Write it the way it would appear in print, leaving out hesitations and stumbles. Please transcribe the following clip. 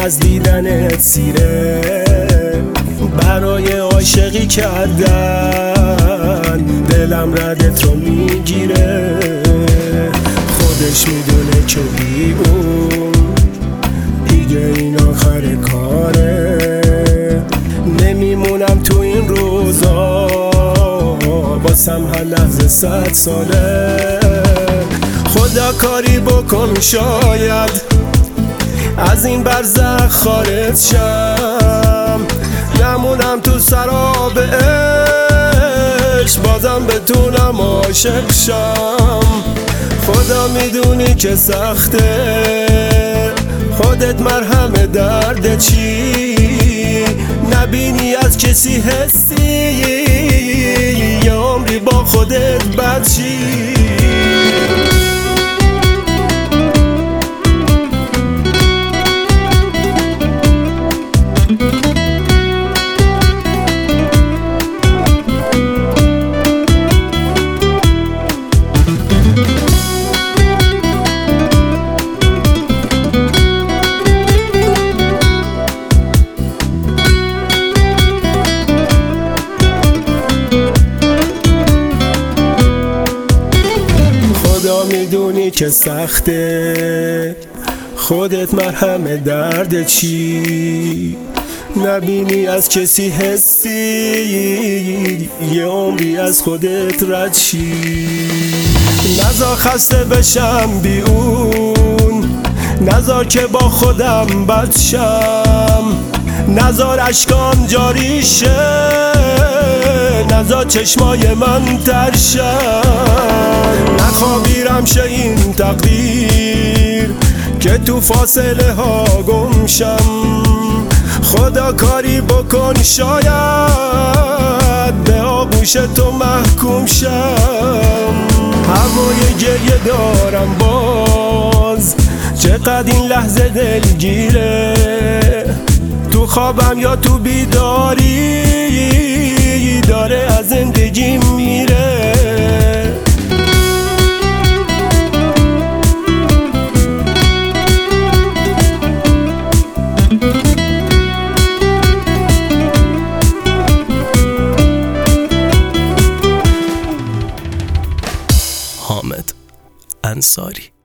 از دیدنت سیره، برای عاشقی کردن دلم ردت رو میگیره. خودش میدونه که بی اون دیگه این آخر کاره. نمیمونم تو این روزا، واسم هر لحظه 100 ساله. خدا کاری بکن شاید از این برزخ خارج شم، نمونم تو سراب عشق، بازم بتونم عاشق شم. خدا میدونی که سخته، خودت مرهم درد چی، نبینی از کسی حسی، یه عمری با خودت بد چی. میدونی که سخته، خودت مرهم درد چی، نبینی از کسی حسی، یه عمری از خودت رد چی. نذار خسته بشم بی اون، نذار که با خودم بد شم، نذار اشکام جاری شه، نذار چشمای من ترشن. نخوابیرم شه این تقدیر که تو فاصله ها گم شم. خدا کاری بکن شاید به آغوش تو محکوم شم. هوای گریه دارم باز، چقدر این لحظه دلگیره، تو خوابم یا تو بیداری داره از زندگی میره. حامد انصاری.